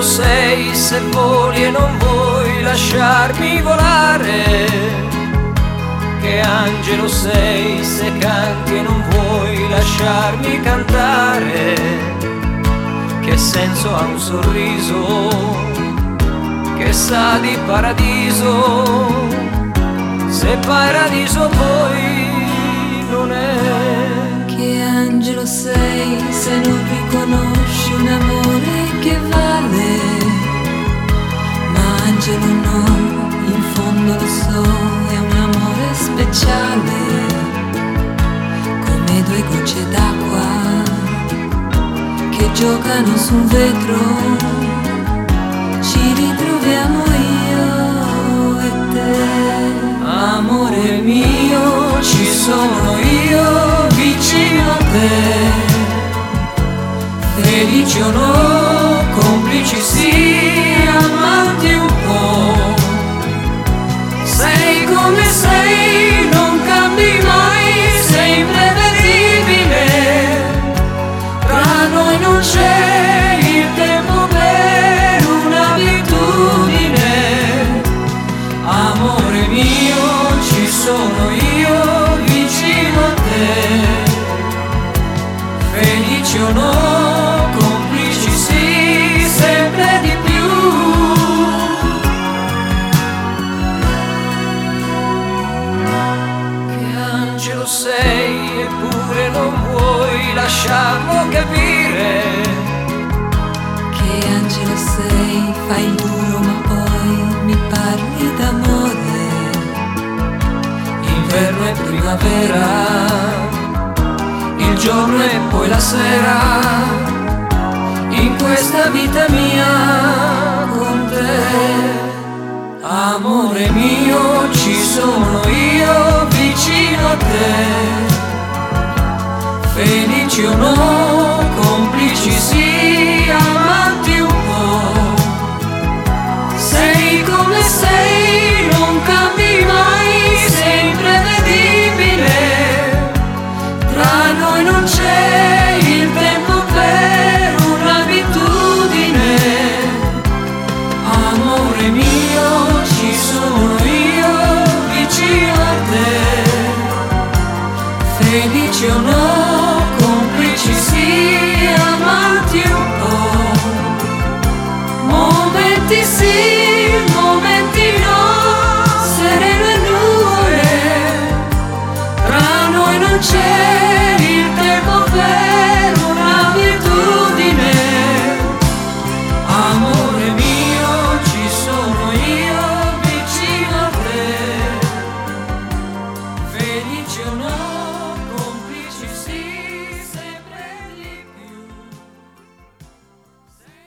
sei se voli e non vuoi lasciarmi volare? Che angelo sei se canti e non vuoi lasciarmi cantare? Che senso ha un sorriso che sa di paradiso, se paradiso poi non è? Che angelo sei se non riconosci un amore che vale? Ma angelo no, in fondo lo so, è un amore speciale, come due gocce d'acqua che giocano su un vetro. Ci ritroviamo io e te. Amore mio, ci sono io vicino a te, felici o no, complici sì, amanti un po'. Sei come sei, non cambi mai, sei imprevedibile. Tra noi non c'è il tempo per un'abitudine. Amore mio, ci sono io vicino a te, felici o no, complici sì, sempre di più. Che angelo sei eppure non vuoi lasciarlo capire? Che angelo sei, fai il duro ma poi mi parli d'amore. Inverno e primavera, il giorno e poi la sera, in questa vita mia con te. Amore mio, ci sono io vicino a te, felici o no, complici sì, amanti un po'. Sei come sei, non cambi mai, sei imprevedibile. Tra noi non c'è il tempo per un'abitudine. Amore mio, ci sono io vicino a te, felici o no, complici sì, amanti un po'. Momenti sì, momenti no, sereno e nuvole. Tra noi non c'è il tempo per un'abitudine. Amore mio, ci sono io vicino a te, felice o no.